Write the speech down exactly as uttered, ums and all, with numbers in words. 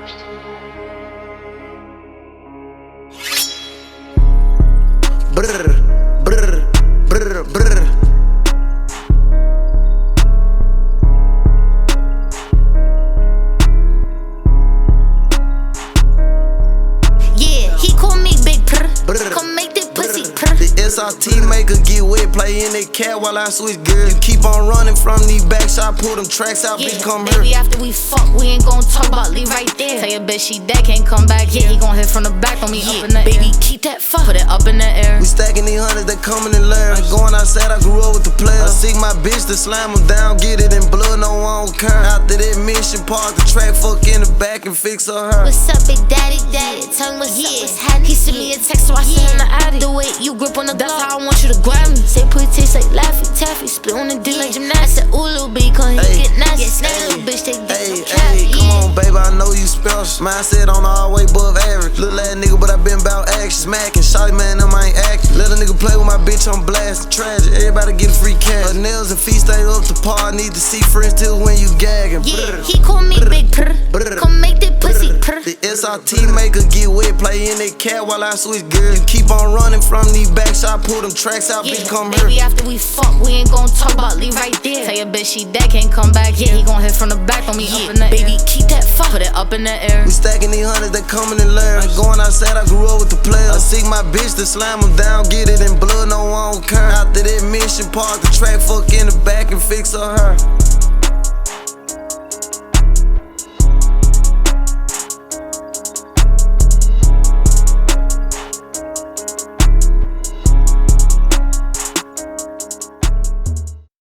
Brr, brr, brr, brr. Yeah, he call me Big Prr. Come make that pussy prr. The S R T maker get wet, play in that cat while I switch gears. You keep on running from these backs, I pull them tracks out, Yeah, bitch, come baby, here. after we fuck, we ain't gon' talk about leave right there. Tell your bitch she dead, can't come back. Yeah, he gon' hit from the back on me, yeah. Up in the baby, air. Keep that fuck, put it up in the air. We stacking these hundreds, they coming in layers. Going outside, I grew up with the players. I seek my bitch to slam them down, get it in blood, no one will care. After that mission, park the track, fuck in the back and fix her hair. What's up, big daddy, daddy? Tell me what's yeah. up, what's happening. He sent me a text, so I sent him the addy. The way you grip on the that's how I want you to grab me. Say pretty taste like Laffy Taffy, split on the D like gymnastics. I said, ooh, little bitch, cause he get nasty. Yes, that little bitch, they get Hey, no cap. hey, come on, baby, I know you special. Mindset on all way above average. Little ass nigga, but I been about action. Smacking, shawty man, them I ain't acting. Let a nigga play with my bitch on blast. Tragic, everybody get a free cash. Her nails and feet stay up to par. Need to see friends till when you gagging. Yeah, he call me Big Prr. Come make that pussy prr. The S R T maker get wet, play in that cat while I switch gears. You keep on running from these backs, I pull them tracks out, Yeah, bitch, come baby, here. after we fuck, we ain't gon' talk about leave right there. Tell your bitch she dead, can't come back. Yeah, he gon' hit from the back on me, yeah. Up in the baby, air. Keep that fuck, put it up in the air. We stacking these hundreds, they coming in layers. Going outside, I grew up with the players. I seek my bitch to slam them down, get it in blood, no one will care. After that mission, park the track, fuck in the back and fix her hair.